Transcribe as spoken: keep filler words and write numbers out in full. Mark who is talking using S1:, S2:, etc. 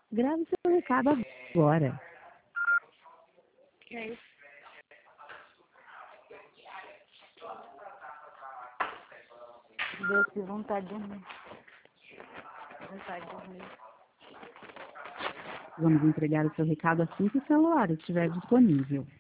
S1: Grave seu recado agora.
S2: Que é isso? Deus, que vontade de dormir. Vontade de dormir.
S1: Vamos entregar o seu recado assim que o celular estiver disponível.